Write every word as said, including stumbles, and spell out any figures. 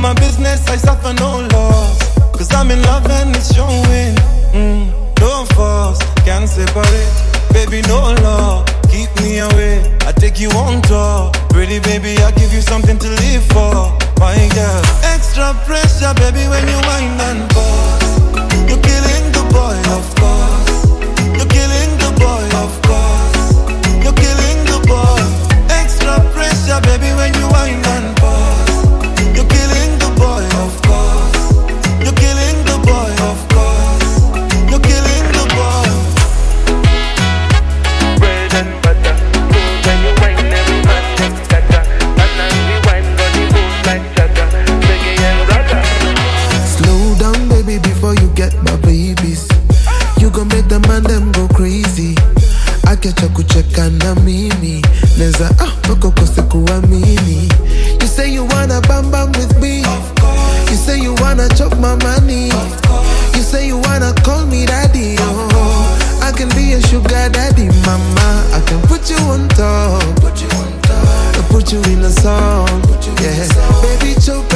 my business, I suffer no loss. Cause I'm in love and it's showing. mm, No force, can't separate. Baby, no law, keep me away. I take you on tour. Pretty baby, I give you something to live for. My girl, extra pressure, baby, when you wind and pause. You're killing the boy, of course. You're killing the boy, of course. You're killing the boy. Extra pressure, baby, when you wind and pause. You're killing the boy, of course. You're killing the boy, of course. You're killing the boy. Bread and butter, food when you wine, every man gets scatter. And as we wine, body moves like chatter. Reggae and ragga. Slow down, baby, before you get my babies. You gon' make the man them go crazy. Akecha kucheka na mimi neza ah bako kose kuamini. You say you wanna bam bam with me. You say you wanna chop my money. You say you wanna call me daddy. Oh, I can be a sugar daddy, mama. I can put you on top. Put you on top. I put you in a song. Yeah, baby choke